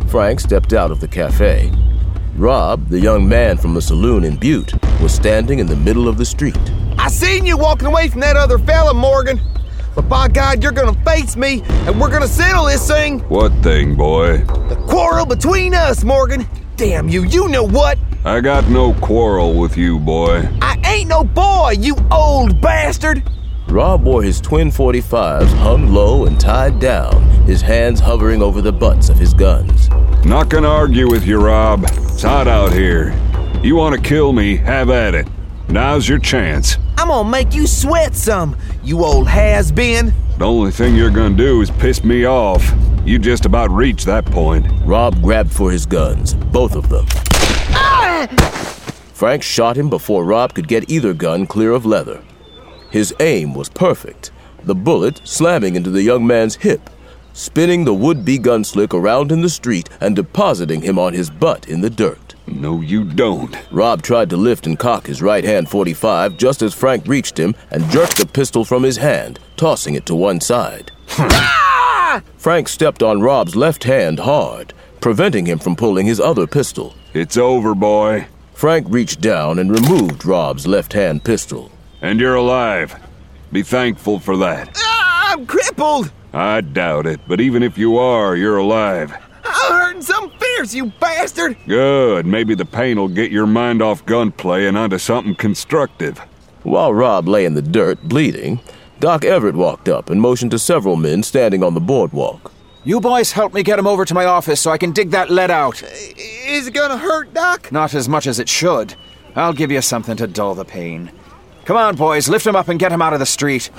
Frank stepped out of the cafe. Rob, the young man from the saloon in Butte, was standing in the middle of the street. I seen you walking away from that other fella, Morgan. But by God, you're gonna face me, and we're gonna settle this thing. What thing, boy? The quarrel between us, Morgan. Damn you, you know what? I got no quarrel with you, boy. I ain't no boy, you old bastard. Rob wore his twin .45s hung low and tied down, his hands hovering over the butts of his guns. Not gonna argue with you, Rob. It's hot out here. You want to kill me, have at it. Now's your chance. I'm gonna make you sweat some, you old has-been. The only thing you're gonna do is piss me off. You just about reached that point. Rob grabbed for his guns, both of them. Ah! Frank shot him before Rob could get either gun clear of leather. His aim was perfect, the bullet slamming into the young man's hip, spinning the would-be gunslick around in the street and depositing him on his butt in the dirt. No, you don't. Rob tried to lift and cock his right-hand .45 just as Frank reached him and jerked the pistol from his hand, tossing it to one side. Frank stepped on Rob's left hand hard, preventing him from pulling his other pistol. It's over, boy. Frank reached down and removed Rob's left-hand pistol. And you're alive. Be thankful for that. I'm crippled. I doubt it, but even if you are, you're alive. I'm hurting some fierce, you bastard. Good. Maybe the pain will get your mind off gunplay and onto something constructive. While Rob lay in the dirt, bleeding, Doc Everett walked up and motioned to several men standing on the boardwalk. You boys help me get him over to my office so I can dig that lead out. Is it gonna hurt, Doc? Not as much as it should. I'll give you something to dull the pain. Come on, boys, lift him up and get him out of the street.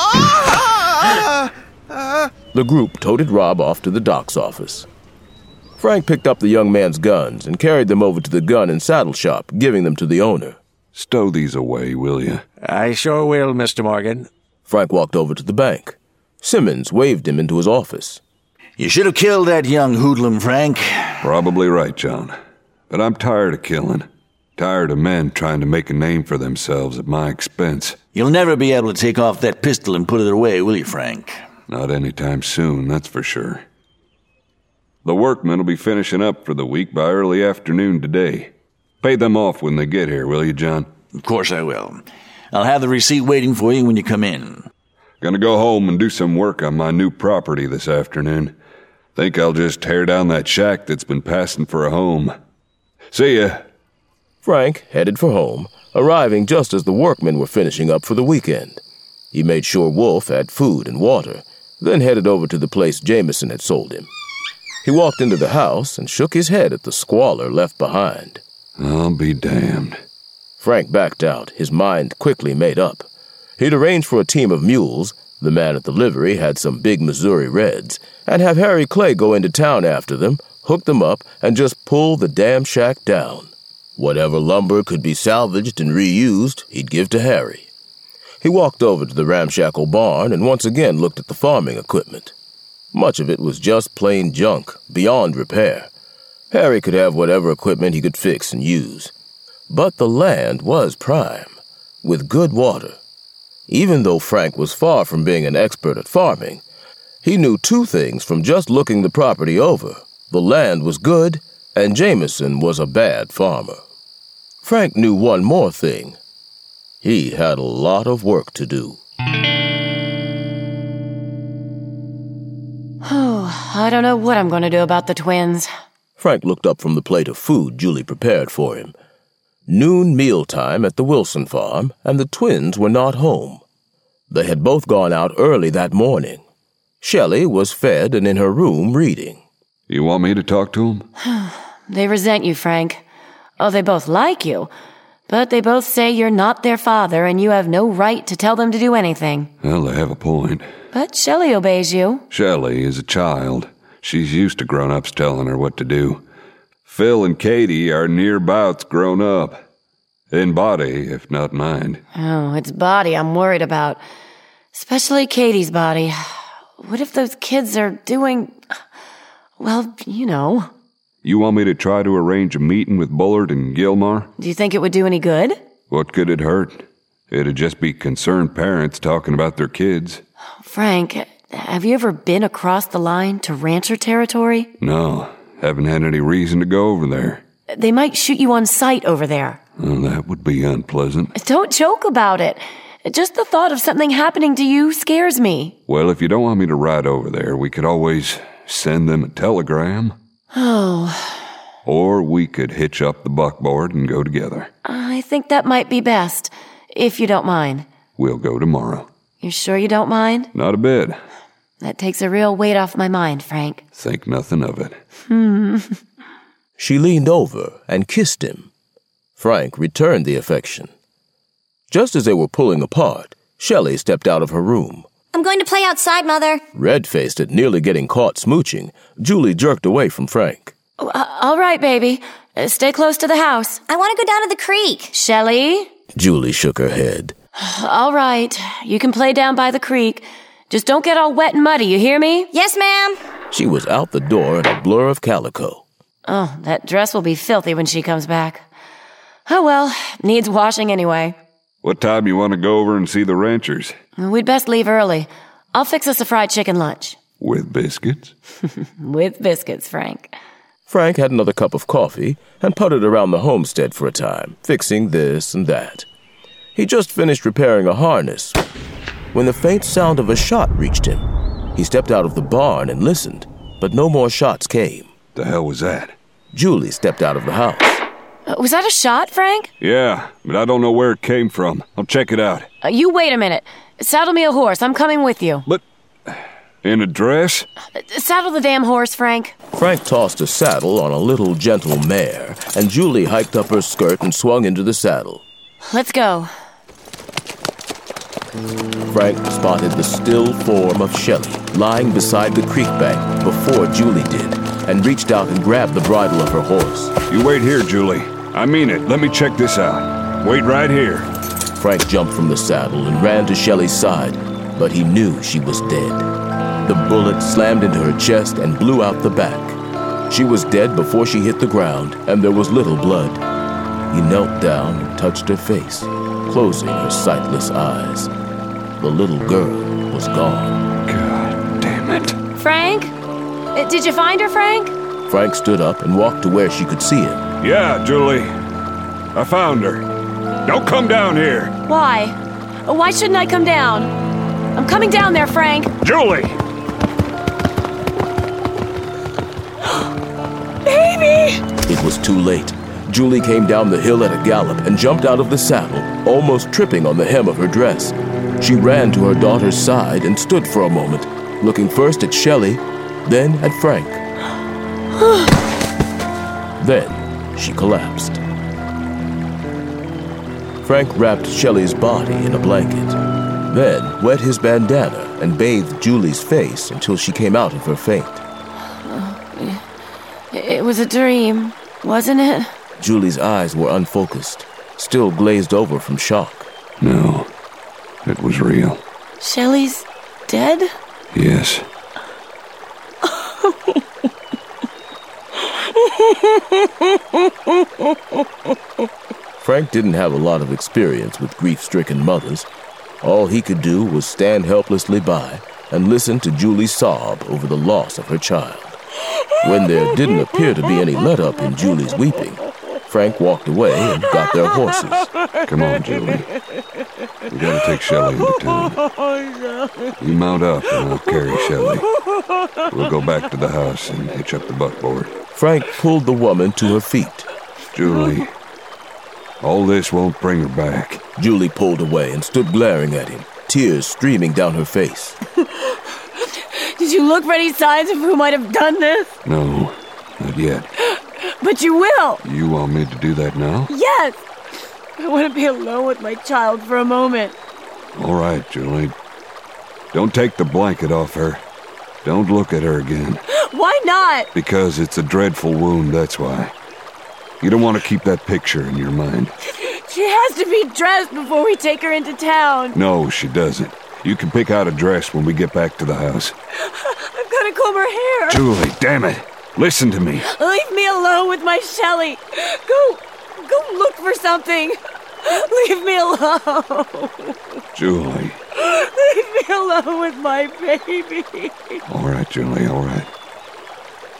The group toted Rob off to the doc's office. Frank picked up the young man's guns and carried them over to the gun and saddle shop, giving them to the owner. Stow these away, will you? I sure will, Mr. Morgan. Frank walked over to the bank. Simmons waved him into his office. You should have killed that young hoodlum, Frank. Probably right, John. But I'm tired of killing. Tired of men trying to make a name for themselves at my expense. You'll never be able to take off that pistol and put it away, will you, Frank? Not anytime soon, that's for sure. The workmen will be finishing up for the week by early afternoon today. Pay them off when they get here, will you, John? Of course I will. I'll have the receipt waiting for you when you come in. Gonna go home and do some work on my new property this afternoon. Think I'll just tear down that shack that's been passing for a home. See ya. Frank headed for home, arriving just as the workmen were finishing up for the weekend. He made sure Wolf had food and water, then headed over to the place Jameson had sold him. He walked into the house and shook his head at the squalor left behind. I'll be damned. Frank backed out, his mind quickly made up. He'd arranged for a team of mules, the man at the livery had some big Missouri Reds, and have Harry Clay go into town after them, hook them up, and just pull the damn shack down. Whatever lumber could be salvaged and reused, he'd give to Harry. He walked over to the ramshackle barn and once again looked at the farming equipment. Much of it was just plain junk, beyond repair. Harry could have whatever equipment he could fix and use. But the land was prime, with good water. Even though Frank was far from being an expert at farming, he knew two things from just looking the property over. The land was good, and Jameson was a bad farmer. Frank knew one more thing. He had a lot of work to do. Oh, I don't know what I'm going to do about the twins. Frank looked up from the plate of food Julie prepared for him. Noon mealtime at the Wilson farm, and the twins were not home. They had both gone out early that morning. Shelley was fed and in her room reading. You want me to talk to them? They resent you, Frank. Oh, they both like you, but they both say you're not their father and you have no right to tell them to do anything. Well, they have a point. But Shelley obeys you. Shelley is a child. She's used to grown-ups telling her what to do. Phil and Katie are nearbouts grown up. In body, if not mind. Oh, it's body I'm worried about. Especially Katie's body. What if those kids are doing... well, you know. You want me to try to arrange a meeting with Bullard and Gilmar? Do you think it would do any good? What could it hurt? It'd just be concerned parents talking about their kids. Frank, have you ever been across the line to rancher territory? No, Haven't had any reason to go over there. They might shoot you on sight over there. Well, that would be unpleasant. Don't joke about it. Just the thought of something happening to you scares me. Well, if you don't want me to ride over there, we could always send them a telegram. Oh. Or we could hitch up the buckboard and go together. I think that might be best, if you don't mind. We'll go tomorrow. You sure you don't mind? Not a bit. That takes a real weight off my mind, Frank. Think nothing of it. She leaned over and kissed him. Frank returned the affection. Just as they were pulling apart, Shelley stepped out of her room. I'm going to play outside, Mother. Red-faced at nearly getting caught smooching, Julie jerked away from Frank. All right, baby. Stay close to the house. I want to go down to the creek. Shelley? Julie shook her head. All right. You can play down by the creek. Just don't get all wet and muddy, you hear me? Yes, ma'am. She was out the door in a blur of calico. Oh, that dress will be filthy when she comes back. Oh well, needs washing anyway. What time you want to go over and see the ranchers? We'd best leave early. I'll fix us a fried chicken lunch. With biscuits? With biscuits, Frank. Frank had another cup of coffee and puttered around the homestead for a time, fixing this and that. He just finished repairing a harness when the faint sound of a shot reached him. He stepped out of the barn and listened, but no more shots came. The hell was that? Julie stepped out of the house. Was that a shot, Frank? Yeah, but I don't know where it came from. I'll check it out. You wait a minute. Saddle me a horse. I'm coming with you. But... in a dress? Saddle the damn horse, Frank. Frank tossed a saddle on a little gentle mare, and Julie hiked up her skirt and swung into the saddle. Let's go. Frank spotted the still form of Shelley lying beside the creek bank before Julie did, and reached out and grabbed the bridle of her horse. You wait here, Julie. I mean it. Let me check this out. Wait right here. Frank jumped from the saddle and ran to Shelley's side, but he knew she was dead. The bullet slammed into her chest and blew out the back. She was dead before she hit the ground, and there was little blood. He knelt down and touched her face, closing her sightless eyes. The little girl was gone. God damn it. Frank? Did you find her, Frank? Frank stood up and walked to where she could see him. Yeah, Julie. I found her. Don't come down here. Why? Why shouldn't I come down? I'm coming down there, Frank. Julie! Baby! It was too late. Julie came down the hill at a gallop and jumped out of the saddle, almost tripping on the hem of her dress. She ran to her daughter's side and stood for a moment, looking first at Shelley, then at Frank. Then she collapsed. Frank wrapped Shelley's body in a blanket, then wet his bandana and bathed Julie's face until she came out of her faint. It was a dream, wasn't it? Julie's eyes were unfocused, still glazed over from shock. No, it was real. Shelley's dead? Yes. Frank didn't have a lot of experience with grief-stricken mothers. All he could do was stand helplessly by and listen to Julie sob over the loss of her child. When there didn't appear to be any let-up in Julie's weeping, Frank walked away and got their horses. Come on, Julie. We gotta take Shelley into town. You mount up and I'll carry Shelley. We'll go back to the house and hitch up the buckboard. Frank pulled the woman to her feet. Julie, all this won't bring her back. Julie pulled away and stood glaring at him, tears streaming down her face. Did you look for any signs of who might have done this? No, not yet. But you will! You want me to do that now? Yes! I want to be alone with my child for a moment. All right, Julie. Don't take the blanket off her. Don't look at her again. Why not? Because it's a dreadful wound, that's why. You don't want to keep that picture in your mind. She has to be dressed before we take her into town. No, she doesn't. You can pick out a dress when we get back to the house. I've got to comb her hair. Julie, damn it. Listen to me. Leave me alone with my Shelley. Go look for something. Leave me alone. Julie. Leave me alone with my baby. All right, Julie, all right.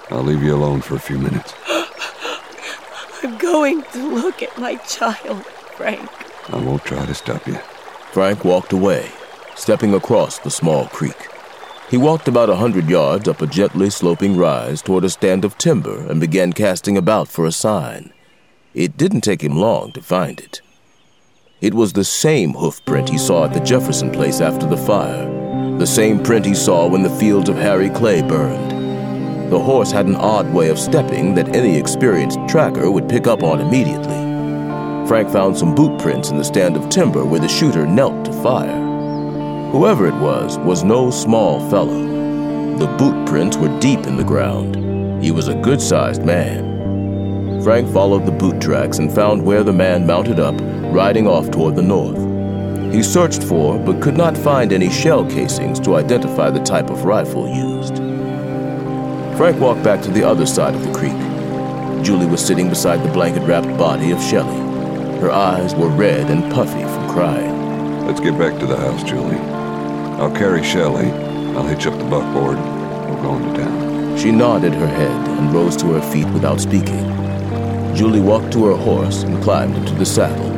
I'll leave you alone for a few minutes. I'm going to look at my child, Frank. I won't try to stop you. Frank walked away, stepping across the small creek. He walked about 100 yards up a gently sloping rise toward a stand of timber and began casting about for a sign. It didn't take him long to find it. It was the same hoof print he saw at the Jefferson place after the fire, the same print he saw when the fields of Harry Clay burned. The horse had an odd way of stepping that any experienced tracker would pick up on immediately. Frank found some boot prints in the stand of timber where the shooter knelt to fire. Whoever it was no small fellow. The boot prints were deep in the ground. He was a good-sized man. Frank followed the boot tracks and found where the man mounted up, riding off toward the north. He searched for, but could not find any shell casings to identify the type of rifle used. Frank walked back to the other side of the creek. Julie was sitting beside the blanket-wrapped body of Shelley. Her eyes were red and puffy from crying. Let's get back to the house, Julie. I'll carry Shelley. I'll hitch up the buckboard. We're going to town. She nodded her head and rose to her feet without speaking. Julie walked to her horse and climbed into the saddle.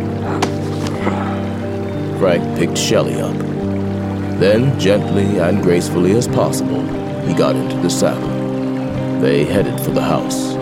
Frank picked Shelley up. Then, gently and gracefully as possible, he got into the saddle. They headed for the house.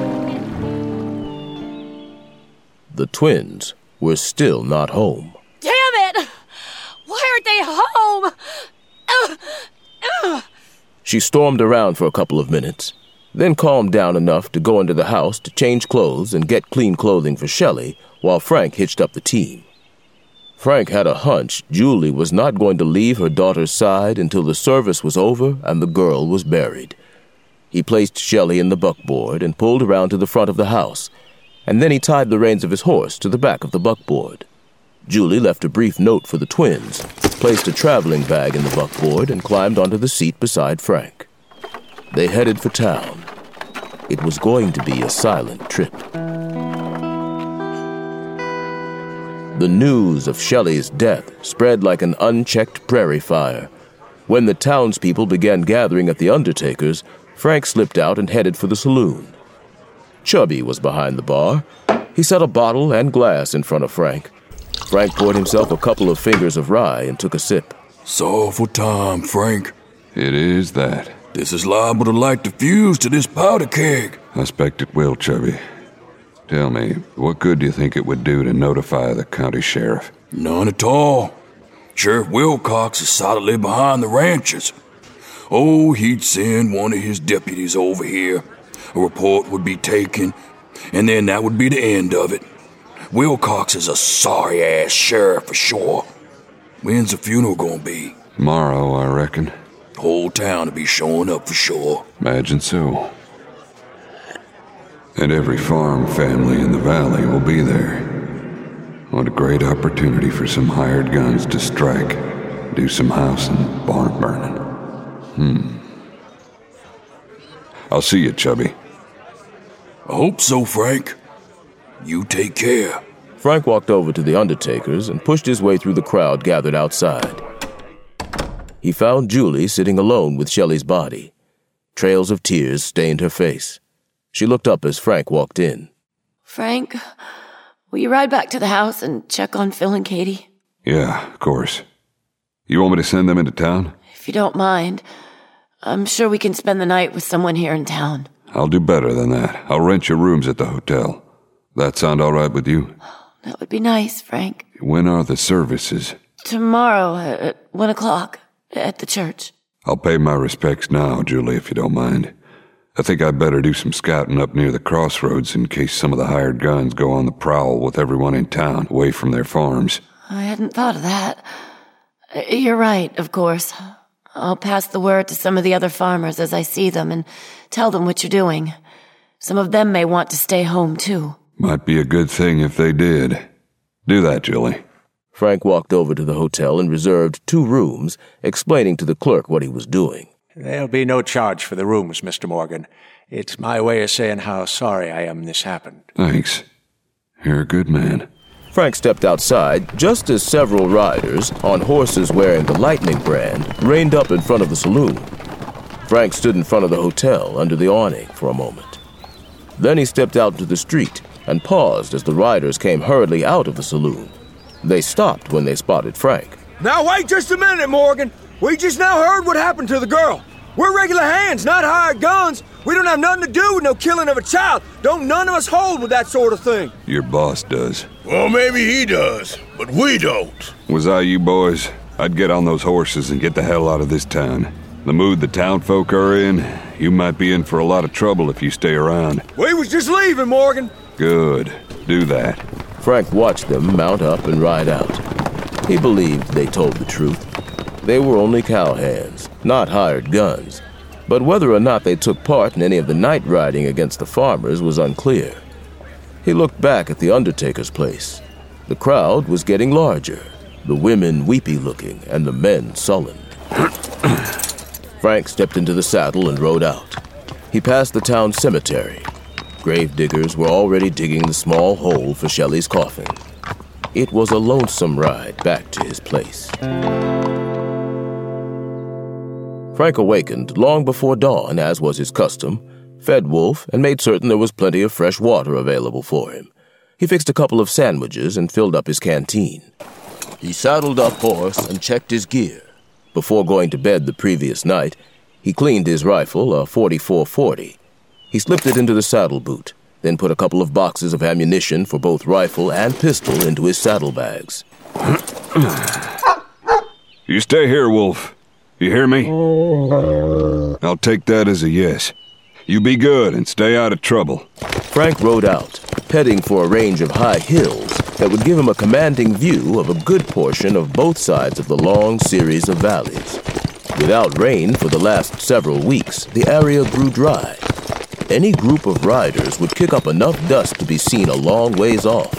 The twins were still not home. Damn it! Why aren't they home? She stormed around for a couple of minutes, then calmed down enough to go into the house to change clothes and get clean clothing for Shelley while Frank hitched up the team. Frank had a hunch Julie was not going to leave her daughter's side until the service was over and the girl was buried. He placed Shelley in the buckboard and pulled around to the front of the house, and then he tied the reins of his horse to the back of the buckboard. Julie left a brief note for the twins, placed a traveling bag in the buckboard, and climbed onto the seat beside Frank. They headed for town. It was going to be a silent trip. The news of Shelley's death spread like an unchecked prairie fire. When the townspeople began gathering at the undertaker's, Frank slipped out and headed for the saloon. Chubby was behind the bar. He set a bottle and glass in front of Frank. Frank poured himself a couple of fingers of rye and took a sip. Sorrowful time, Frank. It is that. This is liable to light the fuse to this powder keg. I expect it will, Chubby. Tell me, what good do you think it would do to notify the county sheriff? None at all. Sheriff Wilcox is solidly behind the ranches. Oh, he'd send one of his deputies over here. A report would be taken, and then that would be the end of it. Wilcox is a sorry-ass sheriff for sure. When's the funeral gonna be? Tomorrow, I reckon. The whole town will be showing up for sure. Imagine so. And every farm family in the valley will be there. What a great opportunity for some hired guns to strike, do some house and barn burning. I'll see you, Chubby. I hope so, Frank. You take care. Frank walked over to the undertaker's and pushed his way through the crowd gathered outside. He found Julie sitting alone with Shelley's body. Trails of tears stained her face. She looked up as Frank walked in. Frank, will you ride back to the house and check on Phil and Katie? Yeah, of course. You want me to send them into town? If you don't mind. I'm sure we can spend the night with someone here in town. I'll do better than that. I'll rent your rooms at the hotel. That sound all right with you? That would be nice, Frank. When are the services? Tomorrow at 1 o'clock at the church. I'll pay my respects now, Julie, if you don't mind. I think I'd better do some scouting up near the crossroads in case some of the hired guns go on the prowl with everyone in town, away from their farms. I hadn't thought of that. You're right, of course. I'll pass the word to some of the other farmers as I see them and tell them what you're doing. Some of them may want to stay home, too. Might be a good thing if they did. Do that, Julie. Frank walked over to the hotel and reserved 2 rooms, explaining to the clerk what he was doing. There'll be no charge for the rooms, Mr. Morgan. It's my way of saying how sorry I am this happened. Thanks. You're a good man. Frank stepped outside just as several riders, on horses wearing the Lightning brand, reined up in front of the saloon. Frank stood in front of the hotel under the awning for a moment. Then he stepped out into the street and paused as the riders came hurriedly out of the saloon. They stopped when they spotted Frank. Now wait just a minute, Morgan. We just now heard what happened to the girl. We're regular hands, not hired guns. We don't have nothing to do with no killing of a child. Don't none of us hold with that sort of thing. Your boss does. Well, maybe he does, but we don't. Was I you boys, I'd get on those horses and get the hell out of this town. The mood the town folk are in, you might be in for a lot of trouble if you stay around. We was just leaving, Morgan. Good. Do that. Frank watched them mount up and ride out. He believed they told the truth. They were only cowhands, not hired guns. But whether or not they took part in any of the night riding against the farmers was unclear. He looked back at the undertaker's place. The crowd was getting larger, the women weepy-looking and the men sullen. Frank stepped into the saddle and rode out. He passed the town cemetery. Grave diggers were already digging the small hole for Shelley's coffin. It was a lonesome ride back to his place. Frank awakened long before dawn, as was his custom, fed Wolf, and made certain there was plenty of fresh water available for him. He fixed a couple of sandwiches and filled up his canteen. He saddled up horse and checked his gear. Before going to bed the previous night, he cleaned his rifle, a .44-40. He slipped it into the saddle boot, then put a couple of boxes of ammunition for both rifle and pistol into his saddlebags. You stay here, Wolf. You hear me? I'll take that as a yes. You be good and stay out of trouble. Frank rode out, heading for a range of high hills that would give him a commanding view of a good portion of both sides of the long series of valleys. Without rain for the last several weeks, the area grew dry. Any group of riders would kick up enough dust to be seen a long ways off.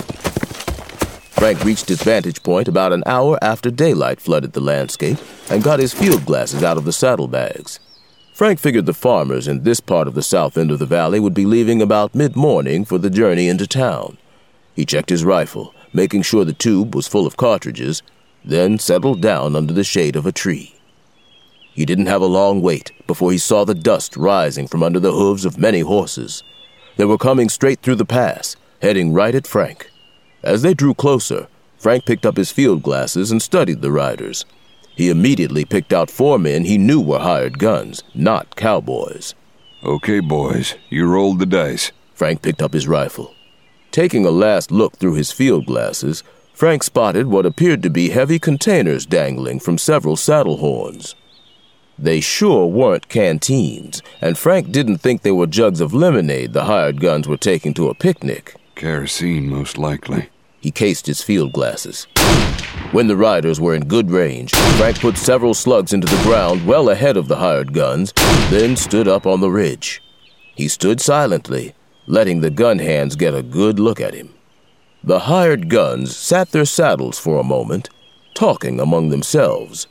Frank reached his vantage point about an hour after daylight flooded the landscape and got his field glasses out of the saddlebags. Frank figured the farmers in this part of the south end of the valley would be leaving about mid-morning for the journey into town. He checked his rifle, making sure the tube was full of cartridges, then settled down under the shade of a tree. He didn't have a long wait before he saw the dust rising from under the hooves of many horses. They were coming straight through the pass, heading right at Frank. As they drew closer, Frank picked up his field glasses and studied the riders. He immediately picked out 4 men he knew were hired guns, not cowboys. Okay, boys, you rolled the dice. Frank picked up his rifle. Taking a last look through his field glasses, Frank spotted what appeared to be heavy containers dangling from several saddle horns. They sure weren't canteens, and Frank didn't think they were jugs of lemonade the hired guns were taking to a picnic. Kerosene, most likely. He cased his field glasses. When the riders were in good range, Frank put several slugs into the ground well ahead of the hired guns, then stood up on the ridge. He stood silently, letting the gun hands get a good look at him. The hired guns sat their saddles for a moment, talking among themselves.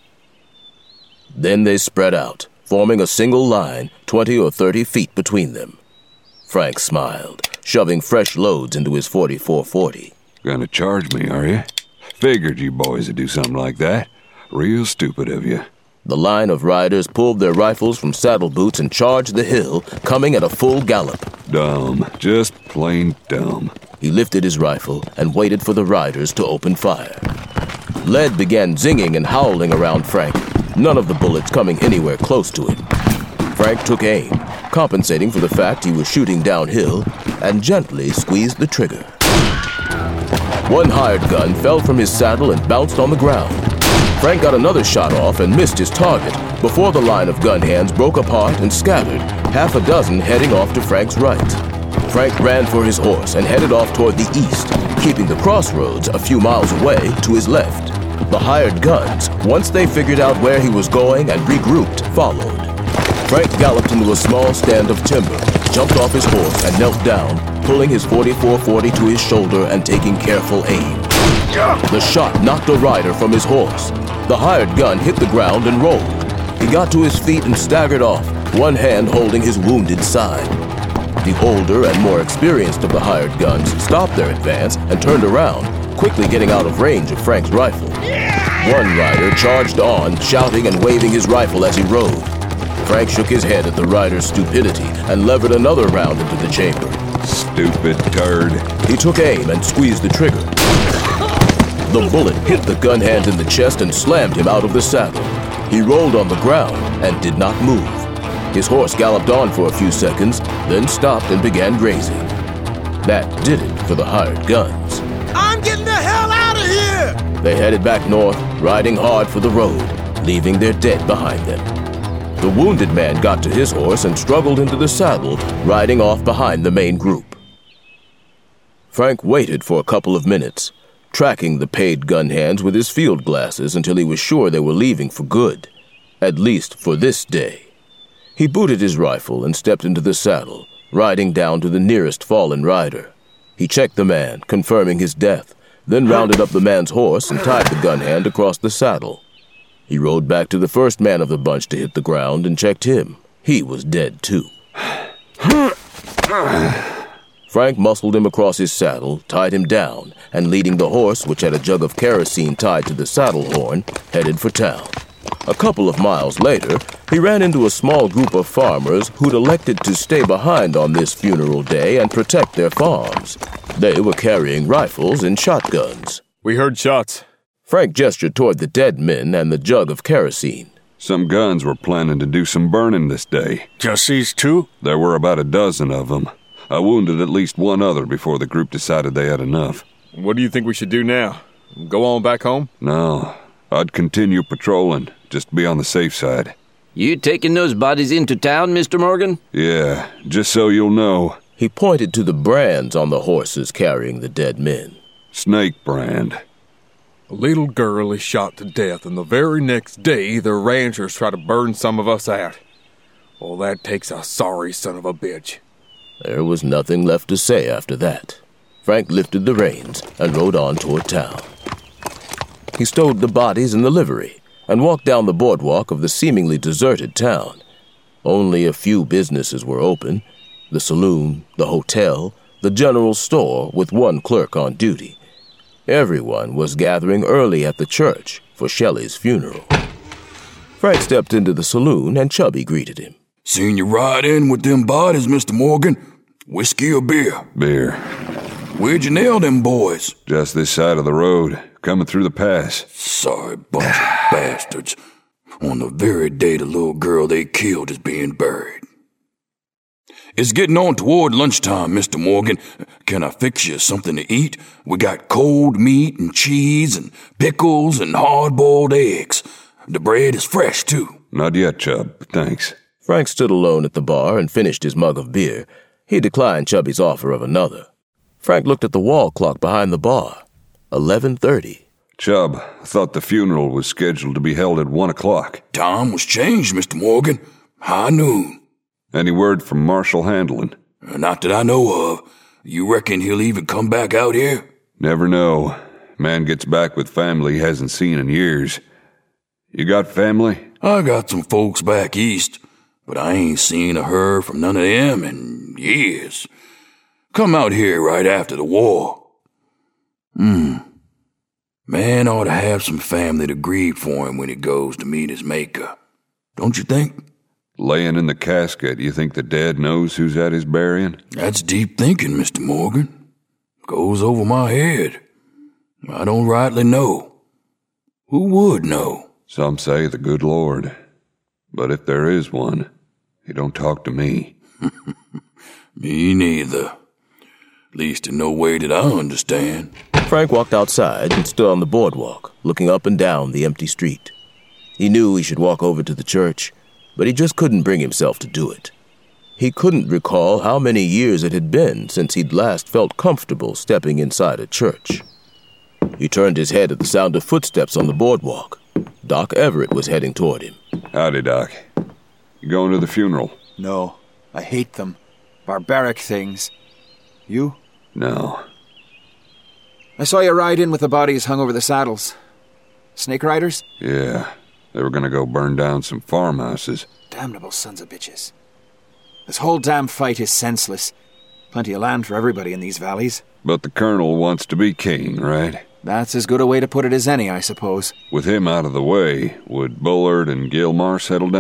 Then they spread out, forming a single line, 20 or 30 feet between them. Frank smiled, shoving fresh loads into his .44-40. Gonna charge me, are you? Figured you boys would do something like that. Real stupid of you. The line of riders pulled their rifles from saddle boots and charged the hill, coming at a full gallop. Dumb. Just plain dumb. He lifted his rifle and waited for the riders to open fire. Lead began zinging and howling around Frank, none of the bullets coming anywhere close to him. Frank took aim, compensating for the fact he was shooting downhill, and gently squeezed the trigger. One hired gun fell from his saddle and bounced on the ground. Frank got another shot off and missed his target before the line of gun hands broke apart and scattered, half a dozen heading off to Frank's right. Frank ran for his horse and headed off toward the east, keeping the crossroads a few miles away to his left. The hired guns, once they figured out where he was going and regrouped, followed. Frank galloped into a small stand of timber, jumped off his horse and knelt down, pulling his .44-40 to his shoulder and taking careful aim. The shot knocked a rider from his horse. The hired gun hit the ground and rolled. He got to his feet and staggered off, one hand holding his wounded side. The older and more experienced of the hired guns stopped their advance and turned around, quickly getting out of range of Frank's rifle. One rider charged on, shouting and waving his rifle as he rode. Frank shook his head at the rider's stupidity and levered another round into the chamber. Stupid turd. He took aim and squeezed the trigger. The bullet hit the gun hand in the chest and slammed him out of the saddle. He rolled on the ground and did not move. His horse galloped on for a few seconds, then stopped and began grazing. That did it for the hired guns. I'm getting the hell out of here! They headed back north, riding hard for the road, leaving their dead behind them. The wounded man got to his horse and struggled into the saddle, riding off behind the main group. Frank waited for a couple of minutes, tracking the paid gun hands with his field glasses until he was sure they were leaving for good, at least for this day. He booted his rifle and stepped into the saddle, riding down to the nearest fallen rider. He checked the man, confirming his death, then rounded up the man's horse and tied the gun hand across the saddle. He rode back to the first man of the bunch to hit the ground and checked him. He was dead, too. Frank muscled him across his saddle, tied him down, and leading the horse, which had a jug of kerosene tied to the saddle horn, headed for town. A couple of miles later, he ran into a small group of farmers who'd elected to stay behind on this funeral day and protect their farms. They were carrying rifles and shotguns. We heard shots. Frank gestured toward the dead men and the jug of kerosene. Some guns were planning to do some burning this day. Just these two? There were about a dozen of them. I wounded at least one other before the group decided they had enough. What do you think we should do now? Go on back home? No, I'd continue patrolling, just to be on the safe side. You taking those bodies into town, Mr. Morgan? Yeah, just so you'll know. He pointed to the brands on the horses carrying the dead men. Snake brand. A little girl is shot to death, and the very next day, the ranchers try to burn some of us out. Well, that takes a sorry son of a bitch. There was nothing left to say after that. Frank lifted the reins and rode on toward town. He stowed the bodies in the livery and walked down the boardwalk of the seemingly deserted town. Only a few businesses were open: the saloon, the hotel, the general store with one clerk on duty. Everyone was gathering early at the church for Shelley's funeral. Frank stepped into the saloon and Chubby greeted him. Seen you ride in with them bodies, Mr. Morgan. Whiskey or beer? Beer. Where'd you nail them boys? Just this side of the road, coming through the pass. Sorry bunch of bastards. On the very day the little girl they killed is being buried. It's getting on toward lunchtime, Mr. Morgan. Can I fix you something to eat? We got cold meat and cheese and pickles and hard-boiled eggs. The bread is fresh, too. Not yet, Chub, but thanks. Frank stood alone at the bar and finished his mug of beer. He declined Chubby's offer of another. Frank looked at the wall clock behind the bar. 11:30. Chub, I thought the funeral was scheduled to be held at 1 o'clock. Time was changed, Mr. Morgan. High noon. Any word from Marshal Handlin? Not that I know of. You reckon he'll even come back out here? Never know. Man gets back with family he hasn't seen in years. You got family? I got some folks back east, but I ain't seen or heard from none of them in years. Come out here right after the war. Man ought to have some family to grieve for him when he goes to meet his maker. Don't you think? Laying in the casket, you think the dead knows who's at his burying? That's deep thinking, Mr. Morgan. Goes over my head. I don't rightly know. Who would know? Some say the good Lord. But if there is one, he don't talk to me. Me neither. Least in no way did I understand. Frank walked outside and stood on the boardwalk, looking up and down the empty street. He knew he should walk over to the church, but he just couldn't bring himself to do it. He couldn't recall how many years it had been since he'd last felt comfortable stepping inside a church. He turned his head at the sound of footsteps on the boardwalk. Doc Everett was heading toward him. Howdy, Doc. You going to the funeral? No, I hate them. Barbaric things. You? No. I saw you ride in with the bodies hung over the saddles. Snake riders? Yeah. They were gonna go burn down some farmhouses. Damnable sons of bitches. This whole damn fight is senseless. Plenty of land for everybody in these valleys. But the Colonel wants to be king, right? That's as good a way to put it as any, I suppose. With him out of the way, would Bullard and Gilmar settle down?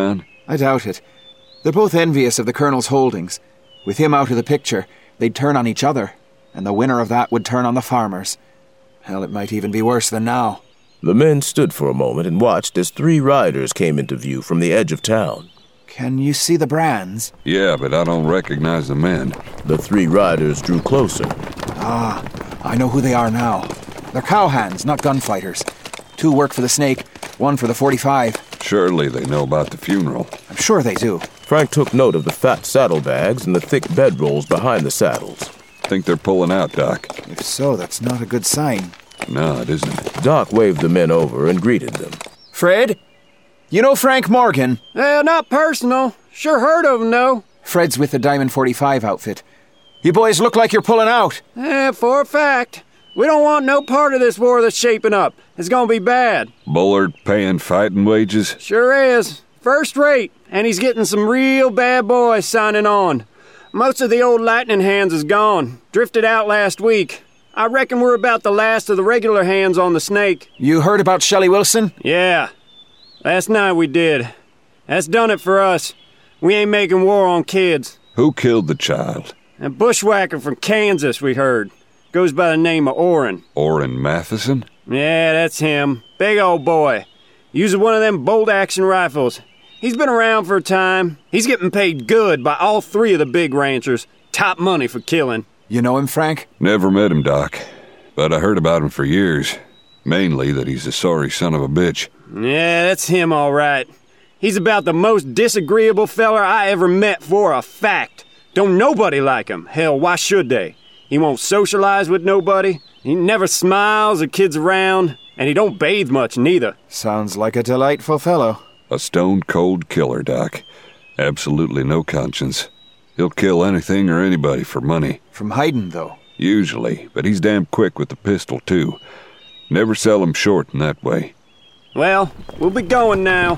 I doubt it. They're both envious of the Colonel's holdings. With him out of the picture, they'd turn on each other, and the winner of that would turn on the farmers. Hell, it might even be worse than now. The men stood for a moment and watched as 3 riders came into view from the edge of town. Can you see the brands? Yeah, but I don't recognize the men. The 3 riders drew closer. Ah, I know who they are now. They're cowhands, not gunfighters. 2 work for the Snake, 1 for the 45. Surely they know about the funeral. I'm sure they do. Frank took note of the fat saddlebags and the thick bedrolls behind the saddles. Think they're pulling out, Doc. If so, that's not a good sign. No, it isn't. Doc waved the men over and greeted them. Fred? You know Frank Morgan? Not personal. Sure heard of him, though. Fred's with the Diamond 45 outfit. You boys look like you're pulling out. For a fact. We don't want no part of this war that's shaping up. It's gonna be bad. Bullard paying fighting wages? Sure is. First rate. And he's getting some real bad boys signing on. Most of the old lightning hands is gone. Drifted out last week. I reckon we're about the last of the regular hands on the Snake. You heard about Shelley Wilson? Yeah. Last night we did. That's done it for us. We ain't making war on kids. Who killed the child? A bushwhacker from Kansas, we heard. Goes by the name of Orrin. Orrin Matheson? Yeah, that's him. Big old boy. Uses one of them bolt-action rifles. He's been around for a time. He's getting paid good by all 3 of the big ranchers. Top money for killing. You know him, Frank? Never met him, Doc. But I heard about him for years. Mainly that he's a sorry son of a bitch. Yeah, that's him all right. He's about the most disagreeable feller I ever met for a fact. Don't nobody like him. Hell, why should they? He won't socialize with nobody. He never smiles at kids around. And he don't bathe much, neither. Sounds like a delightful fellow. A stone-cold killer, Doc. Absolutely no conscience. He'll kill anything or anybody for money. From hiding, though? Usually, but he's damn quick with the pistol, too. Never sell him short in that way. Well, we'll be going now.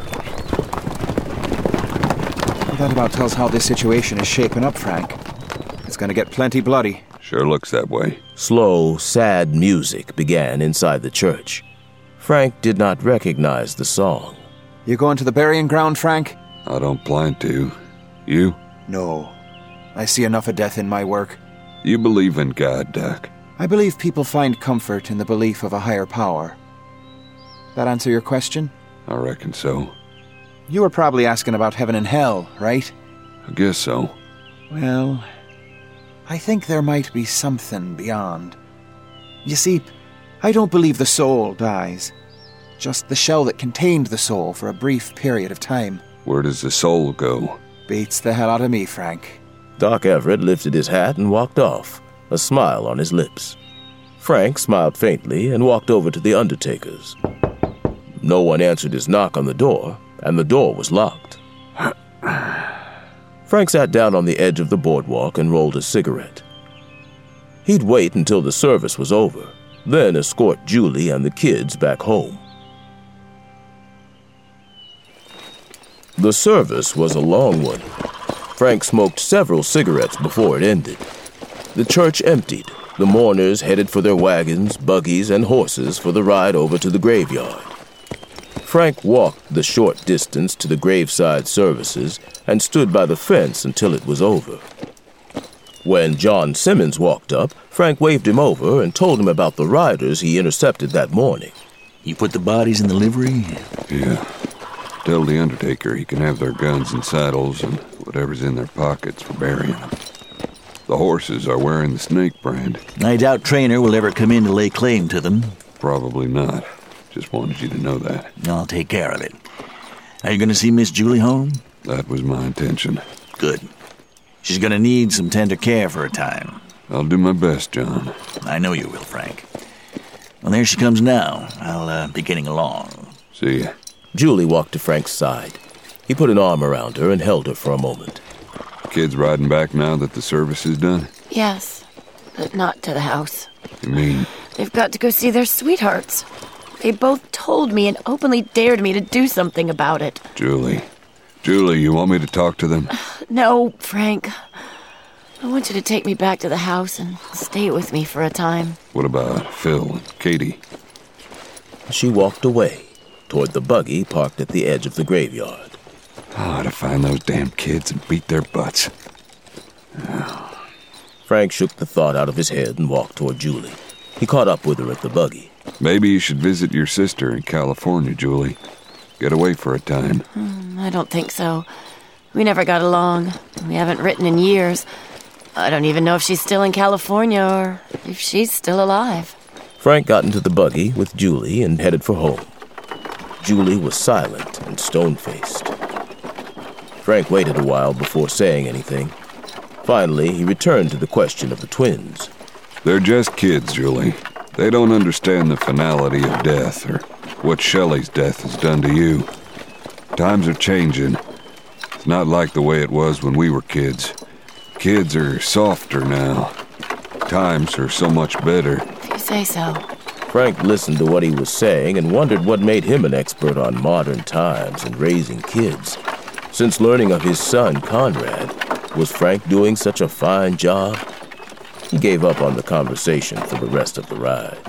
That about tells how this situation is shaping up, Frank. It's gonna get plenty bloody. Sure looks that way. Slow, sad music began inside the church. Frank did not recognize the song. You going to the burying ground, Frank? I don't plan to. You? No. I see enough of death in my work. You believe in God, Doc? I believe people find comfort in the belief of a higher power. That answer your question? I reckon so. You were probably asking about heaven and hell, right? I guess so. Well, I think there might be something beyond. You see, I don't believe the soul dies. Just the shell that contained the soul for a brief period of time. Where does the soul go? Beats the hell out of me, Frank. Doc Everett lifted his hat and walked off, a smile on his lips. Frank smiled faintly and walked over to the undertaker's. No one answered his knock on the door, and the door was locked. Frank sat down on the edge of the boardwalk and rolled a cigarette. He'd wait until the service was over, then escort Julie and the kids back home. The service was a long one. Frank smoked several cigarettes before it ended. The church emptied. The mourners headed for their wagons, buggies, and horses for the ride over to the graveyard. Frank walked the short distance to the graveside services and stood by the fence until it was over. When John Simmons walked up, Frank waved him over and told him about the riders he intercepted that morning. You put the bodies in the livery? Yeah. Tell the undertaker he can have their guns and saddles and whatever's in their pockets for burying them. The horses are wearing the Snake brand. I doubt Trainer will ever come in to lay claim to them. Probably not. Just wanted you to know that. I'll take care of it. Are you going to see Miss Julie home? That was my intention. Good. She's going to need some tender care for a time. I'll do my best, John. I know you will, Frank. Well, there she comes now. I'll be getting along. See ya. Julie walked to Frank's side. He put an arm around her and held her for a moment. Kids riding back now that the service is done? Yes, but not to the house. You mean? They've got to go see their sweethearts. They both told me and openly dared me to do something about it. Julie, you want me to talk to them? No, Frank. I want you to take me back to the house and stay with me for a time. What about Phil and Katie? She walked away, toward the buggy parked at the edge of the graveyard. Oh, to find those damn kids and beat their butts. Frank shook the thought out of his head and walked toward Julie. He caught up with her at the buggy. Maybe you should visit your sister in California, Julie. Get away for a time. I don't think so. We never got along. We haven't written in years. I don't even know if she's still in California or if she's still alive. Frank got into the buggy with Julie and headed for home. Julie was silent and stone-faced. Frank waited a while before saying anything. Finally, he returned to the question of the twins. They're just kids, Julie. They don't understand the finality of death or what Shelley's death has done to you. Times are changing. It's not like the way it was when we were kids. Kids are softer now. Times are so much better. If you say so. Frank listened to what he was saying and wondered what made him an expert on modern times and raising kids. Since learning of his son, Conrad, was Frank doing such a fine job? He gave up on the conversation for the rest of the ride.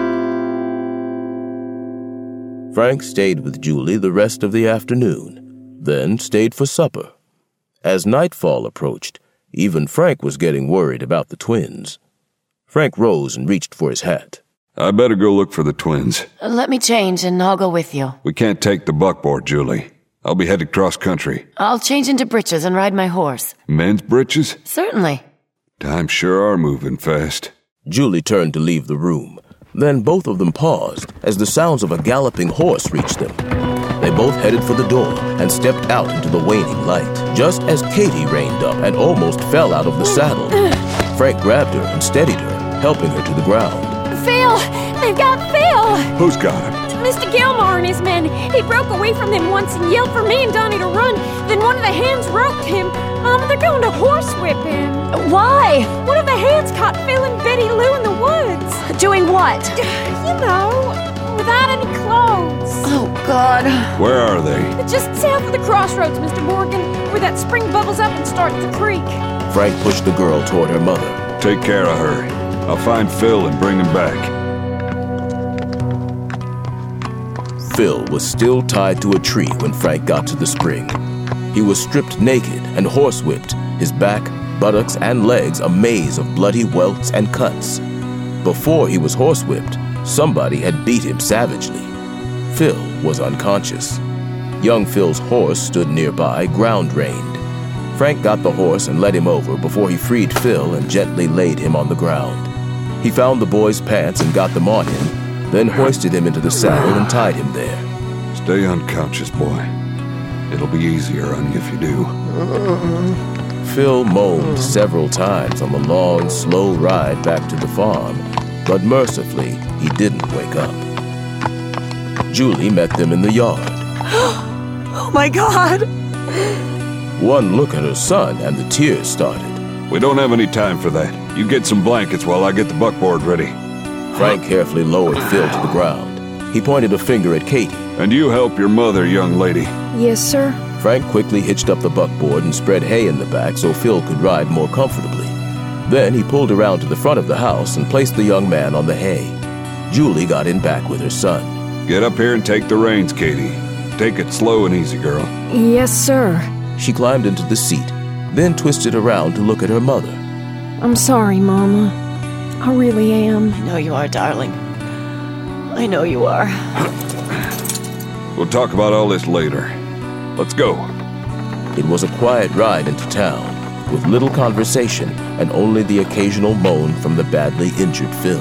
Frank stayed with Julie the rest of the afternoon, then stayed for supper. As nightfall approached, even Frank was getting worried about the twins. Frank rose and reached for his hat. I better go look for the twins. Let me change and I'll go with you. We can't take the buckboard, Julie. I'll be headed cross-country. I'll change into breeches and ride my horse. Men's breeches? Certainly. Times sure are moving fast. Julie turned to leave the room. Then both of them paused as the sounds of a galloping horse reached them. They both headed for the door and stepped out into the waning light, just as Katie reined up and almost fell out of the saddle. Frank grabbed her and steadied her, helping her to the ground. Phil! They've got Phil! Who's got him? Mr. Gilmore and his men. He broke away from them once and yelled for me and Donnie to run. Then one of the hands roped him. They're going to horsewhip him. Why? One of the hands caught Phil and Betty Lou in the woods. Doing what? You know, without any clothes. Oh, God. Where are they? Just south of the crossroads, Mr. Morgan, where that spring bubbles up and starts the creek. Frank pushed the girl toward her mother. Take care of her. I'll find Phil and bring him back. Phil was still tied to a tree when Frank got to the spring. He was stripped naked and horsewhipped, his back, buttocks, and legs a maze of bloody welts and cuts. Before he was horsewhipped, somebody had beat him savagely. Phil was unconscious. Young Phil's horse stood nearby, ground-reined. Frank got the horse and led him over before he freed Phil and gently laid him on the ground. He found the boy's pants and got them on him, then hoisted him into the saddle and tied him there. Stay unconscious, boy. It'll be easier on you if you do. Phil moaned several times on the long, slow ride back to the farm, but mercifully, he didn't wake up. Julie met them in the yard. Oh my God! One look at her son and the tears started. We don't have any time for that. You get some blankets while I get the buckboard ready. Frank carefully lowered Phil to the ground. He pointed a finger at Katie. And you help your mother, young lady. Yes, sir. Frank quickly hitched up the buckboard and spread hay in the back so Phil could ride more comfortably. Then he pulled around to the front of the house and placed the young man on the hay. Julie got in back with her son. Get up here and take the reins, Katie. Take it slow and easy, girl. Yes, sir. She climbed into the seat, then twisted around to look at her mother. I'm sorry, Mama. I really am. I know you are, darling. I know you are. We'll talk about all this later. Let's go. It was a quiet ride into town, with little conversation and only the occasional moan from the badly injured Phil.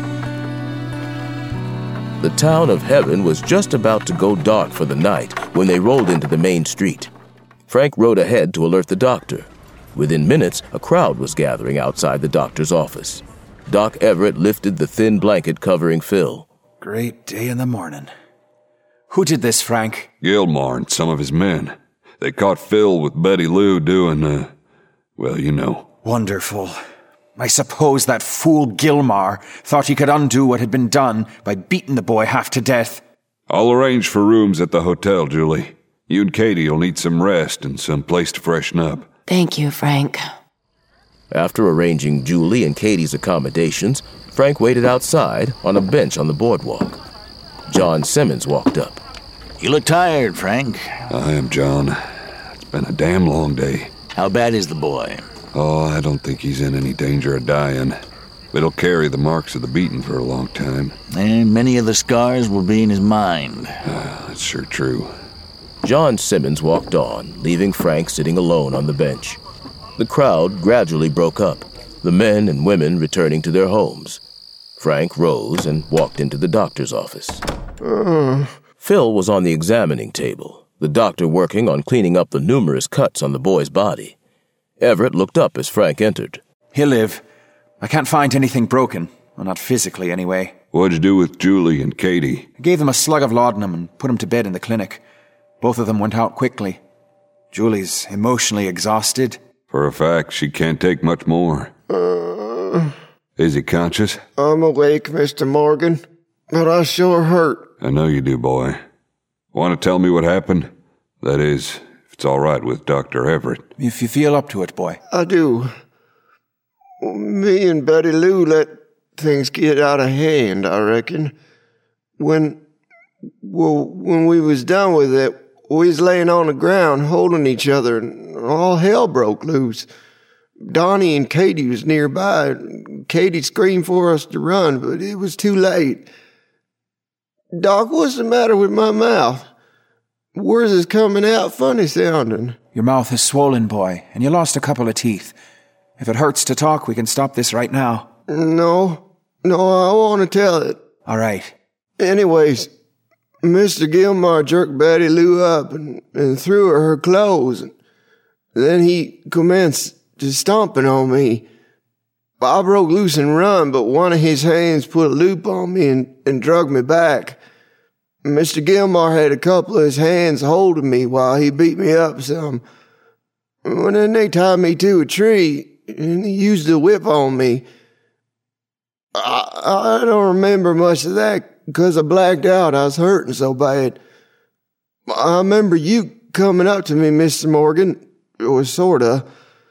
The town of Heaven was just about to go dark for the night when they rolled into the main street. Frank rode ahead to alert the doctor. Within minutes, a crowd was gathering outside the doctor's office. Doc Everett lifted the thin blanket covering Phil. Great day in the morning. Who did this, Frank? Gilmore and some of his men. They caught Phil with Betty Lou doing, well, you know. Wonderful. I suppose that fool Gilmore thought he could undo what had been done by beating the boy half to death. I'll arrange for rooms at the hotel, Julie. You and Katie will need some rest and some place to freshen up. Thank you, Frank. After arranging Julie and Katie's accommodations, Frank waited outside on a bench on the boardwalk. John Simmons walked up. You look tired, Frank. I am, John. Been a damn long day. How bad is the boy? Oh, I don't think he's in any danger of dying. But he'll carry the marks of the beating for a long time. And many of the scars will be in his mind. That's sure true. John Simmons walked on, leaving Frank sitting alone on the bench. The crowd gradually broke up, the men and women returning to their homes. Frank rose and walked into the doctor's office. Phil was on the examining table, the doctor working on cleaning up the numerous cuts on the boy's body. Everett looked up as Frank entered. He'll live. I can't find anything broken. Well, not physically, anyway. What'd you do with Julie and Katie? I gave them a slug of laudanum and put them to bed in the clinic. Both of them went out quickly. Julie's emotionally exhausted. For a fact, she can't take much more. Is he conscious? I'm awake, Mr. Morgan, but I sure hurt. I know you do, boy. Want to tell me what happened? That is, if it's all right with Dr. Everett. If you feel up to it, boy. I do. Me and Betty Lou let things get out of hand, I reckon. When we was done with it, we was laying on the ground holding each other, and all hell broke loose. Donnie and Katie was nearby. Katie screamed for us to run, but it was too late. Doc, what's the matter with my mouth? Words is coming out funny sounding. Your mouth is swollen, boy, and you lost a couple of teeth. If it hurts to talk, we can stop this right now. No, I want to tell it. All right. Anyways, Mr. Gilmore jerked Betty Lou up and threw her clothes. Then he commenced to stomping on me. I broke loose and run, but one of his hands put a loop on me and drug me back. Mr. Gilmore had a couple of his hands holding me while he beat me up some. And then they tied me to a tree, and he used a whip on me. I don't remember much of that because I blacked out. I was hurting so bad. I remember you coming up to me, Mr. Morgan. It was sorta.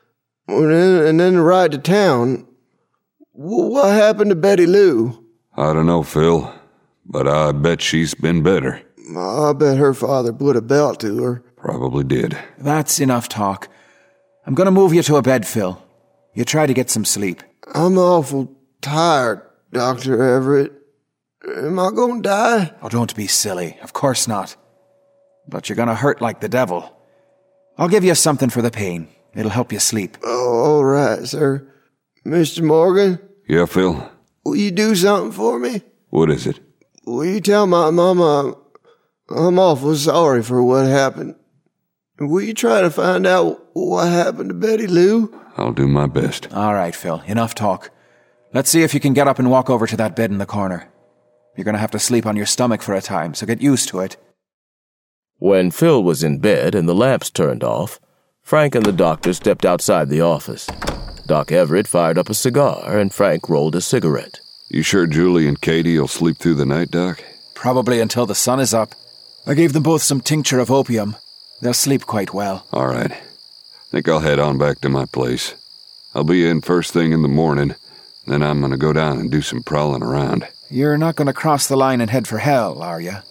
And then the ride to town. What happened to Betty Lou? I don't know, Phil, but I bet she's been better. I bet her father put a belt to her. Probably did. That's enough talk. I'm going to move you to a bed, Phil. You try to get some sleep. I'm awful tired, Dr. Everett. Am I going to die? Oh, don't be silly. Of course not. But you're going to hurt like the devil. I'll give you something for the pain. It'll help you sleep. Oh, all right, sir. Mr. Morgan? Yeah, Phil? Will you do something for me? What is it? Will you tell my mama I'm awful sorry for what happened? Will you try to find out what happened to Betty Lou? I'll do my best. All right, Phil. Enough talk. Let's see if you can get up and walk over to that bed in the corner. You're going to have to sleep on your stomach for a time, so get used to it. When Phil was in bed and the lamps turned off, Frank and the doctor stepped outside the office. Doc Everett fired up a cigar, and Frank rolled a cigarette. You sure Julie and Katie will sleep through the night, Doc? Probably until the sun is up. I gave them both some tincture of opium. They'll sleep quite well. All right. Think I'll head on back to my place. I'll be in first thing in the morning, then I'm going to go down and do some prowling around. You're not going to cross the line and head for hell, are you?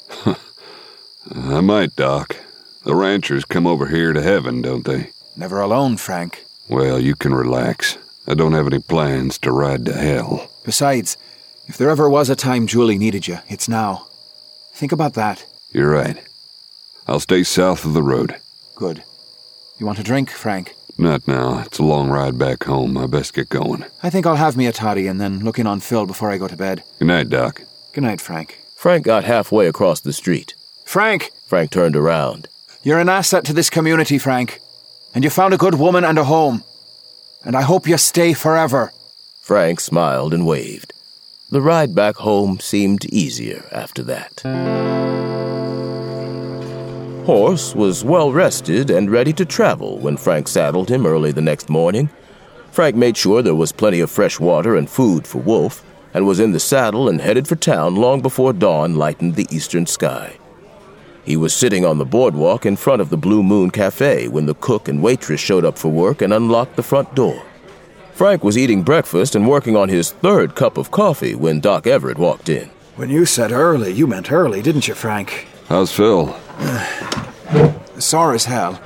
I might, Doc. The ranchers come over here to heaven, don't they? Never alone, Frank. Well, you can relax. I don't have any plans to ride to hell. Besides, if there ever was a time Julie needed you, it's now. Think about that. You're right. I'll stay south of the road. Good. You want a drink, Frank? Not now. It's a long ride back home. I best get going. I think I'll have me a toddy and then look in on Phil before I go to bed. Good night, Doc. Good night, Frank. Frank got halfway across the street. Frank! Frank turned around. You're an asset to this community, Frank. And you found a good woman and a home. And I hope you stay forever. Frank smiled and waved. The ride back home seemed easier after that. Horse was well rested and ready to travel when Frank saddled him early the next morning. Frank made sure there was plenty of fresh water and food for Wolf, and was in the saddle and headed for town long before dawn lightened the eastern sky. He was sitting on the boardwalk in front of the Blue Moon Cafe when the cook and waitress showed up for work and unlocked the front door. Frank was eating breakfast and working on his third cup of coffee when Doc Everett walked in. When you said early, you meant early, didn't you, Frank? How's Phil? Sore as hell,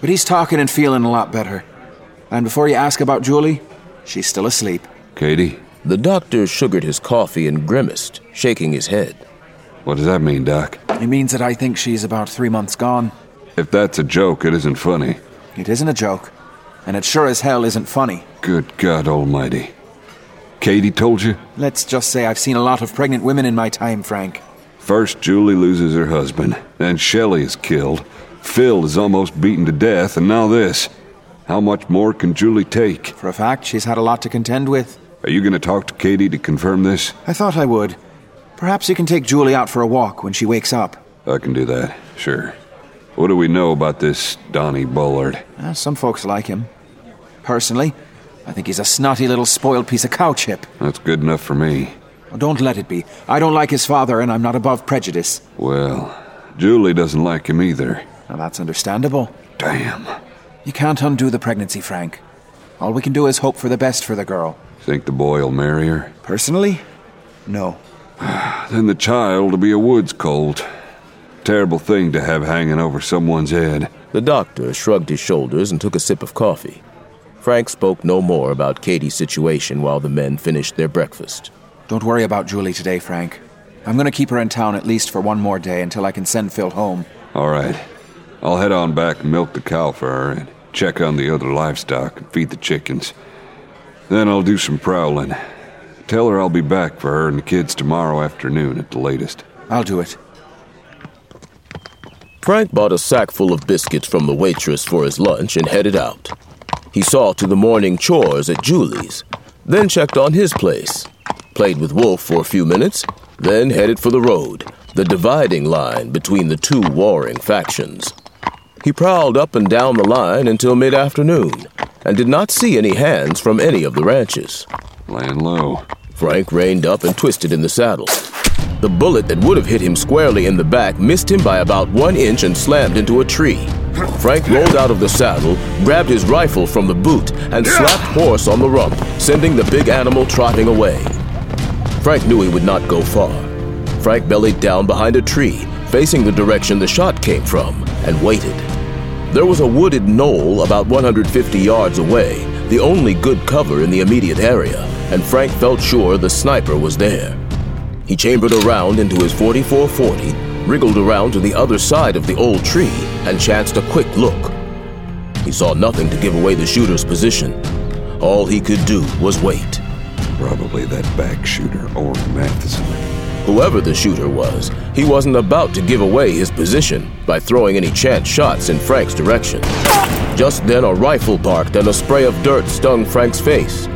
but he's talking and feeling a lot better. And before you ask about Julie, she's still asleep. Katie? The doctor sugared his coffee and grimaced, shaking his head. What does that mean, Doc? It means that I think she's about 3 months gone. If that's a joke, it isn't funny. It isn't a joke, and it sure as hell isn't funny. Good God almighty. Katie told you? Let's just say I've seen a lot of pregnant women in my time, Frank. First, Julie loses her husband, then Shelley is killed, Phil is almost beaten to death, and now this. How much more can Julie take? For a fact, she's had a lot to contend with. Are you going to talk to Katie to confirm this? I thought I would. Perhaps you can take Julie out for a walk when she wakes up. I can do that, sure. What do we know about this Donnie Bullard? Some folks like him. Personally, I think he's a snotty little spoiled piece of cow chip. That's good enough for me. Well, don't let it be. I don't like his father, and I'm not above prejudice. Well, Julie doesn't like him either. Now, that's understandable. Damn. You can't undo the pregnancy, Frank. All we can do is hope for the best for the girl. Think the boy will marry her? Personally? No. Then the child will be a woods colt. Terrible thing to have hanging over someone's head. The doctor shrugged his shoulders and took a sip of coffee. Frank spoke no more about Katie's situation while the men finished their breakfast. Don't worry about Julie today, Frank. I'm going to keep her in town at least for one more day until I can send Phil home. All right. I'll head on back and milk the cow for her and check on the other livestock and feed the chickens. Then I'll do some prowling. Tell her I'll be back for her and the kids tomorrow afternoon at the latest. I'll do it. Frank bought a sack full of biscuits from the waitress for his lunch and headed out. He saw to the morning chores at Julie's, then checked on his place, played with Wolf for a few minutes, then headed for the road, the dividing line between the two warring factions. He prowled up and down the line until mid-afternoon and did not see any hands from any of the ranches. Laying low. Frank reined up and twisted in the saddle. The bullet that would have hit him squarely in the back missed him by about 1 inch and slammed into a tree. Frank rolled out of the saddle, grabbed his rifle from the boot, and slapped Horse on the rump, sending the big animal trotting away. Frank knew he would not go far. Frank bellied down behind a tree, facing the direction the shot came from, and waited. There was a wooded knoll about 150 yards away, the only good cover in the immediate area, and Frank felt sure the sniper was there. He chambered around into his .44-40, wriggled around to the other side of the old tree, and chanced a quick look. He saw nothing to give away the shooter's position. All he could do was wait. Probably that back shooter, Orrin Matheson. Whoever the shooter was, he wasn't about to give away his position by throwing any chance shots in Frank's direction. Just then a rifle barked and a spray of dirt stung Frank's face.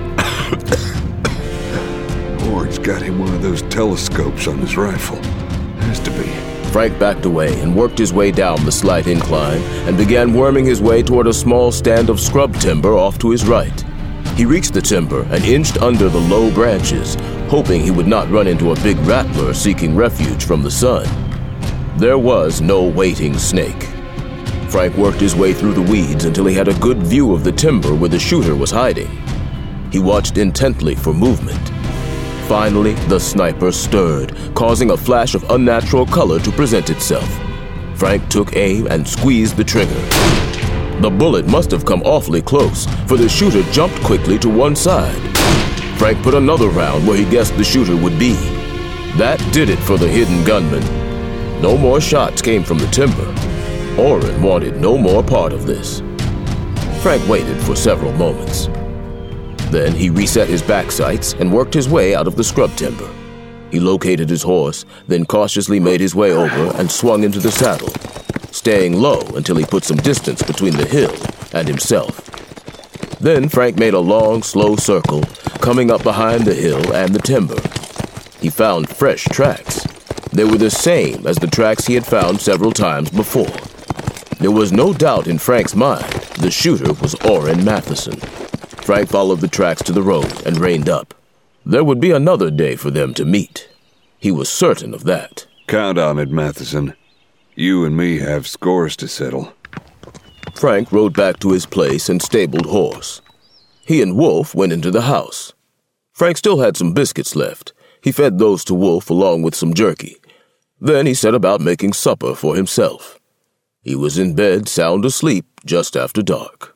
Orrin's got him one of those telescopes on his rifle. Has to be. Frank backed away and worked his way down the slight incline and began worming his way toward a small stand of scrub timber off to his right. He reached the timber and inched under the low branches, hoping he would not run into a big rattler seeking refuge from the sun. There was no waiting snake. Frank worked his way through the weeds until he had a good view of the timber where the shooter was hiding. He watched intently for movement. Finally, the sniper stirred, causing a flash of unnatural color to present itself. Frank took aim and squeezed the trigger. The bullet must have come awfully close, for the shooter jumped quickly to one side. Frank put another round where he guessed the shooter would be. That did it for the hidden gunman. No more shots came from the timber. Orrin wanted no more part of this. Frank waited for several moments. Then he reset his back sights and worked his way out of the scrub timber. He located his horse, then cautiously made his way over and swung into the saddle, staying low until he put some distance between the hill and himself. Then Frank made a long, slow circle, coming up behind the hill and the timber. He found fresh tracks. They were the same as the tracks he had found several times before. There was no doubt in Frank's mind the shooter was Orrin Matheson. Frank followed the tracks to the road and reined up. There would be another day for them to meet. He was certain of that. Count on it, Matheson. You and me have scores to settle. Frank rode back to his place and stabled Horse. He and Wolf went into the house. Frank still had some biscuits left. He fed those to Wolf along with some jerky. Then he set about making supper for himself. He was in bed, sound asleep, just after dark.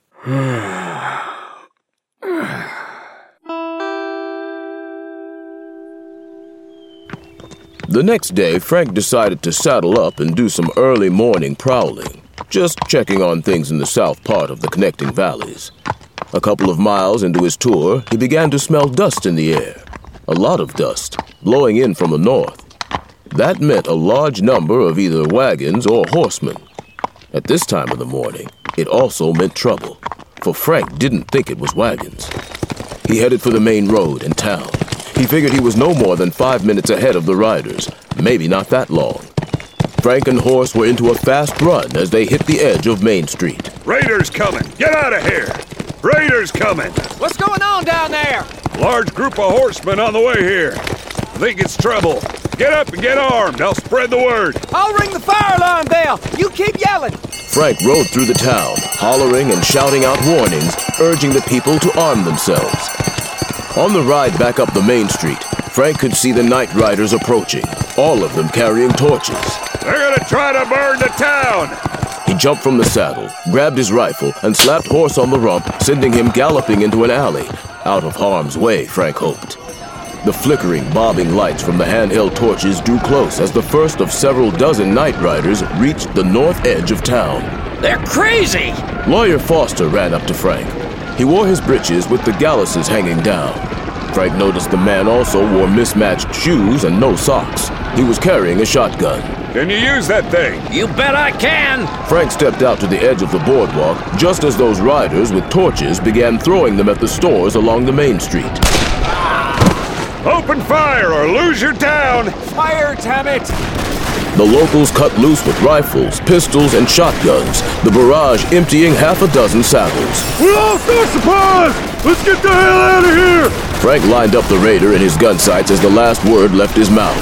The next day, Frank decided to saddle up and do some early morning prowling, just checking on things in the south part of the connecting valleys. A couple of miles into his tour, he began to smell dust in the air. A lot of dust, blowing in from the north. That meant a large number of either wagons or horsemen. At this time of the morning, it also meant trouble, for Frank didn't think it was wagons. He headed for the main road and town. He figured he was no more than 5 minutes ahead of the riders, maybe not that long. Frank and Horse were into a fast run as they hit the edge of Main Street. Raiders coming! Get out of here! Raiders coming! What's going on down there? Large group of horsemen on the way here. I think it's trouble. Get up and get armed. I'll spread the word. I'll ring the fire alarm bell. You keep yelling. Frank rode through the town, hollering and shouting out warnings, urging the people to arm themselves. On the ride back up the main street, Frank could see the night riders approaching, all of them carrying torches. They're gonna try to burn the town! He jumped from the saddle, grabbed his rifle, and slapped Horse on the rump, sending him galloping into an alley. Out of harm's way, Frank hoped. The flickering, bobbing lights from the handheld torches drew close as the first of several dozen night riders reached the north edge of town. They're crazy! Lawyer Foster ran up to Frank. He wore his breeches with the galluses hanging down. Frank noticed the man also wore mismatched shoes and no socks. He was carrying a shotgun. Can you use that thing? You bet I can! Frank stepped out to the edge of the boardwalk just as those riders with torches began throwing them at the stores along the main street. Open fire or lose your town! Fire, damn it! The locals cut loose with rifles, pistols, and shotguns, the barrage emptying half a dozen saddles. We lost our supplies! Let's get the hell out of here! Frank lined up the raider in his gun sights as the last word left his mouth.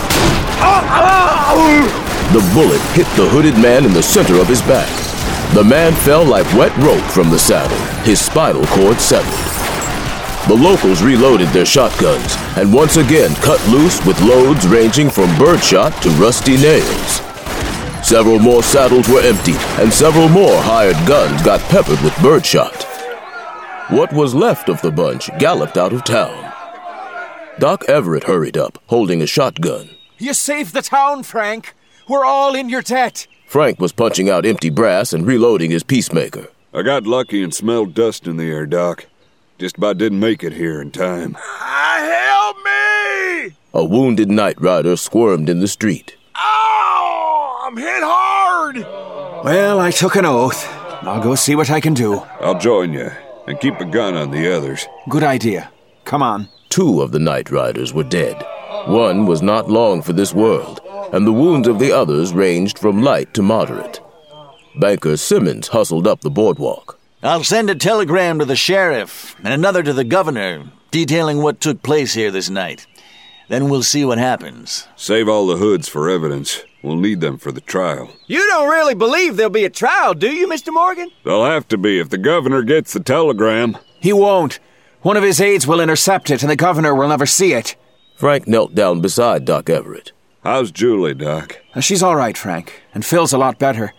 The bullet hit the hooded man in the center of his back. The man fell like wet rope from the saddle, his spinal cord severed. The locals reloaded their shotguns and once again cut loose with loads ranging from birdshot to rusty nails. Several more saddles were emptied and several more hired guns got peppered with birdshot. What was left of the bunch galloped out of town. Doc Everett hurried up, holding a shotgun. You saved the town, Frank. We're all in your debt. Frank was punching out empty brass and reloading his peacemaker. I got lucky and smelled dust in the air, Doc. Just about didn't make it here in time. Help me! A wounded night rider squirmed in the street. Ow! I'm hit hard! Well, I took an oath. I'll go see what I can do. I'll join you, and keep a gun on the others. Good idea. Come on. 2 of the night riders were dead. One was not long for this world, and the wounds of the others ranged from light to moderate. Banker Simmons hustled up the boardwalk. I'll send a telegram to the sheriff and another to the governor, detailing what took place here this night. Then we'll see what happens. Save all the hoods for evidence. We'll need them for the trial. You don't really believe there'll be a trial, do you, Mr. Morgan? There'll have to be if the governor gets the telegram. He won't. One of his aides will intercept it, and the governor will never see it. Frank knelt down beside Doc Everett. How's Julie, Doc? She's all right, Frank, and Phil's a lot better.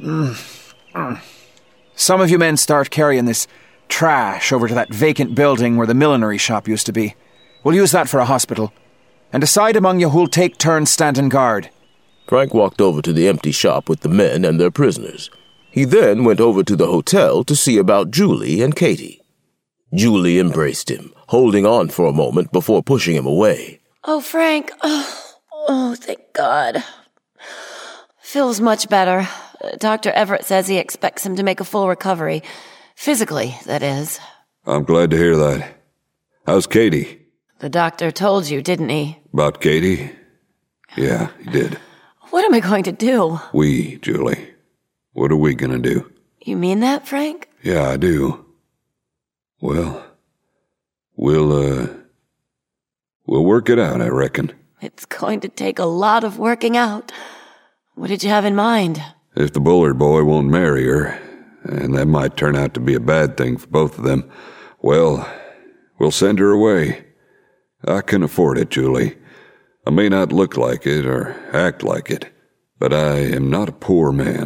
Some of you men start carrying this trash over to that vacant building where the millinery shop used to be. We'll use that for a hospital. And decide among you who'll take turns standing guard. Frank walked over to the empty shop with the men and their prisoners. He then went over to the hotel to see about Julie and Katie. Julie embraced him, holding on for a moment before pushing him away. Oh, Frank. Oh, thank God. Phil's much better. Dr. Everett says he expects him to make a full recovery. Physically, that is. I'm glad to hear that. How's Katie? The doctor told you, didn't he? About Katie? Yeah, he did. What am I going to do? Julie. What are we gonna do? You mean that, Frank? Yeah, I do. Well, we'll work it out, I reckon. It's going to take a lot of working out. What did you have in mind? If the Bullard boy won't marry her, and that might turn out to be a bad thing for both of them, well, we'll send her away. I can afford it, Julie. I may not look like it or act like it, but I am not a poor man.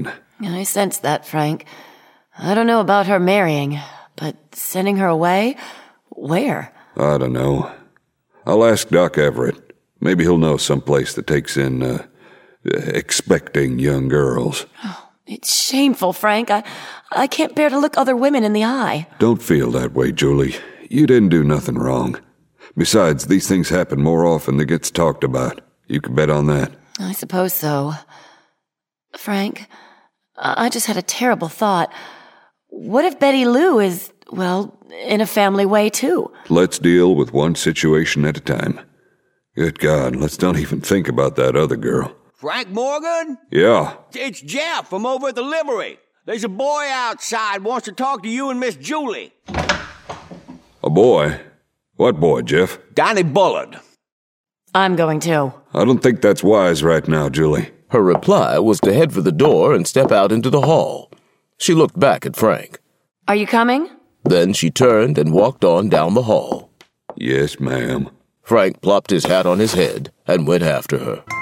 I sense that, Frank. I don't know about her marrying, but sending her away? Where? I don't know. I'll ask Doc Everett. Maybe he'll know someplace that takes in, expecting young girls. Oh, it's shameful, Frank. I can't bear to look other women in the eye. Don't feel that way, Julie. You didn't do nothing wrong. Besides, these things happen more often than gets talked about. You can bet on that. I suppose so. Frank, I just had a terrible thought. What if Betty Lou is, well, in a family way, too? Let's deal with one situation at a time. Good God, let's not even think about that other girl. Frank Morgan? Yeah. It's Jeff from over at the livery. There's a boy outside wants to talk to you and Miss Julie. A boy? What boy, Jeff? Donnie Bullard. I'm going too. I don't think that's wise right now, Julie. Her reply was to head for the door and step out into the hall. She looked back at Frank. Are you coming? Then she turned and walked on down the hall. Yes, ma'am. Frank plopped his hat on his head and went after her.